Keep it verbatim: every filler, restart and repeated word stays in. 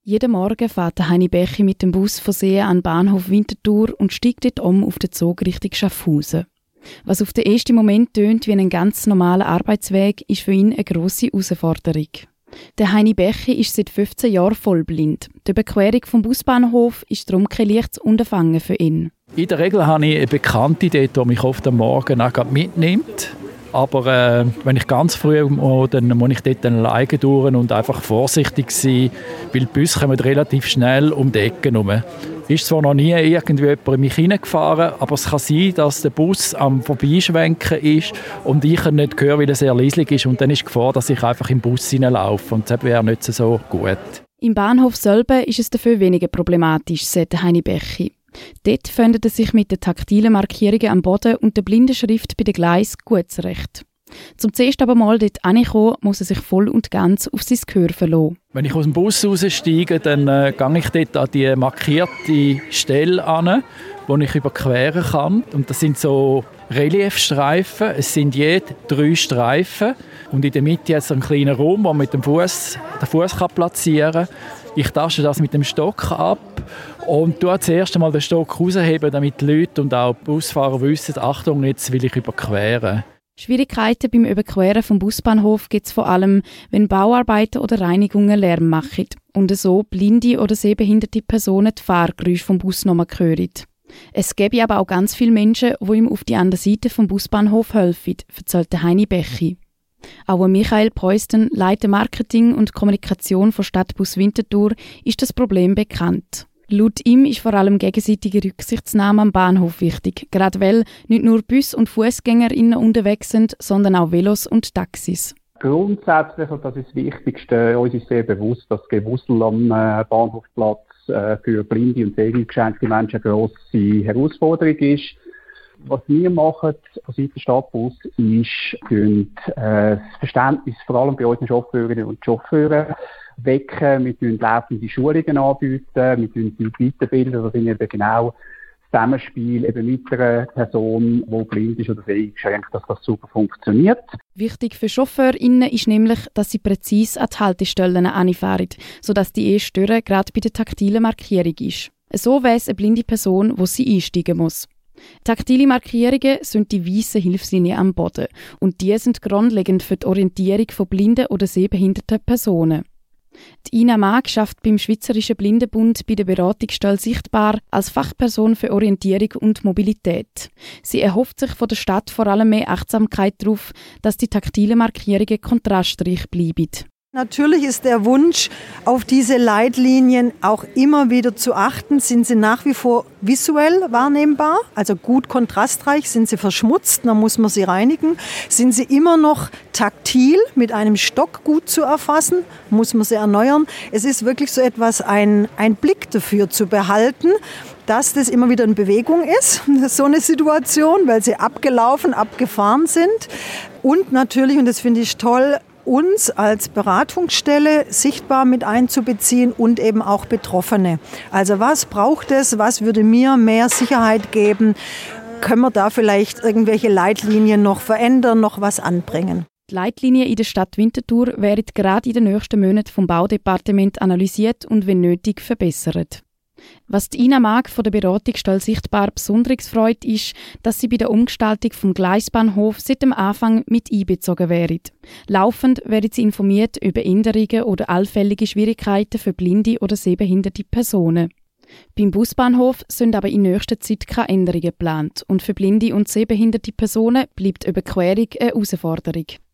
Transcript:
Jeden Morgen fährt Heini Becchi mit dem Bus von See an den Bahnhof Winterthur und steigt dort um auf den Zug Richtung Schaffhausen. Was auf den ersten Moment tönt wie ein ganz normaler Arbeitsweg, ist für ihn eine grosse Herausforderung. Der Heini Becchi ist seit fünfzehn Jahren vollblind. Die Überquerung vom Busbahnhof ist darum kein leichtes Unterfangen für ihn. In der Regel habe ich eine Bekannte dort, die mich oft am Morgen auch mitnimmt. Aber äh, wenn ich ganz früh muss, dann muss ich dort alleine durch und einfach vorsichtig sein, weil die Busse kommen relativ schnell um die Ecke herum. Ist zwar noch nie irgendwie jemand in mich hineingefahren, aber es kann sein, dass der Bus am Vorbeischwenken ist und ich ihn nicht höre, weil er sehr leislich ist. Und dann ist die Gefahr, dass ich einfach im Bus hineinlaufe. Und das wäre nicht so gut. Im Bahnhof selber ist es dafür weniger problematisch, sagt Heini Becchi. Dort findet er sich mit den taktilen Markierungen am Boden und der Blindenschrift bei den Gleisen gut zurecht. Zum zuerst aber mal dort ankommen, muss er sich voll und ganz auf sein Gehör verlassen. Wenn ich aus dem Bus raussteige, dann äh, gehe ich dort an die markierte Stelle an, wo ich überqueren kann. Und das sind so Reliefstreifen. Es sind je drei Streifen. Und in der Mitte hat es einen kleinen Raum, wo man mit dem Fuß den Fuß platzieren kann. Ich tasche das mit dem Stock ab und tue zuerst einmal den Stock rausheben, damit die Leute und auch die Busfahrer wissen, Achtung, jetzt will ich überqueren. Schwierigkeiten beim Überqueren vom Busbahnhof gibt es vor allem, wenn Bauarbeiten oder Reinigungen Lärm machen und so blinde oder sehbehinderte Personen die Fahrgeräusche vom Bus noch mal hören. Es gäbe aber auch ganz viele Menschen, die ihm auf die andere Seite vom Busbahnhof helfen, erzählte Heini Becchi. Auch Michael Preusten, Leiter Marketing und Kommunikation von Stadtbus Winterthur, ist das Problem bekannt. Laut ihm ist vor allem gegenseitige Rücksichtnahme am Bahnhof wichtig, gerade weil nicht nur Bus- und FussgängerInnen unterwegs sind, sondern auch Velos und Taxis. Grundsätzlich, und das ist das Wichtigste, uns ist sehr bewusst, dass das Gewusel am äh, Bahnhofplatz äh, für blinde und seheingeschränkte Menschen eine grosse Herausforderung ist. Was wir machen von Seiten Stadtbus ist, äh, das Verständnis vor allem bei unseren Chauffeurinnen und Chauffeuren wecken. Wir bieten laufende Schulungen anbieten, wir bieten die weiterbilden, das sind eben genau das Zusammenspiel eben mit einer Person, die blind ist oder seheingeschränkt, dass das super funktioniert. Wichtig für ChauffeurInnen ist nämlich, dass sie präzise an die Haltestellen anfahren, sodass die erste Türe gerade bei der taktilen Markierung ist. So weiss eine blinde Person, wo sie einsteigen muss. Taktile Markierungen sind die weißen Hilfslinien am Boden und die sind grundlegend für die Orientierung von blinden oder sehbehinderten Personen. Die Ina Mag schafft beim Schweizerischen Blindenbund bei der Beratungsstelle Sichtbar als Fachperson für Orientierung und Mobilität. Sie erhofft sich von der Stadt vor allem mehr Achtsamkeit darauf, dass die taktilen Markierungen kontrastreich bleiben. Natürlich ist der Wunsch, auf diese Leitlinien auch immer wieder zu achten. Sind sie nach wie vor visuell wahrnehmbar, also gut kontrastreich? Sind sie verschmutzt, dann muss man sie reinigen. Sind sie immer noch taktil, mit einem Stock gut zu erfassen, muss man sie erneuern. Es ist wirklich so etwas, ein, ein Blick dafür zu behalten, dass das immer wieder in Bewegung ist, so eine Situation, weil sie abgelaufen, abgefahren sind. Und natürlich, und das finde ich toll, uns als Beratungsstelle sichtbar mit einzubeziehen und eben auch Betroffene. Also was braucht es, was würde mir mehr Sicherheit geben? Können wir da vielleicht irgendwelche Leitlinien noch verändern, noch was anbringen? Die Leitlinien in der Stadt Winterthur werden gerade in den nächsten Monaten vom Baudepartement analysiert und wenn nötig verbessert. Was die Ina Mag von der Beratungsstelle Sichtbar besonders freut, ist, dass sie bei der Umgestaltung vom Gleisbahnhof seit dem Anfang mit einbezogen werden. Laufend werden sie informiert über Änderungen oder allfällige Schwierigkeiten für blinde oder sehbehinderte Personen. Beim Busbahnhof sind aber in nächster Zeit keine Änderungen geplant und für blinde und sehbehinderte Personen bleibt die Überquerung eine Herausforderung.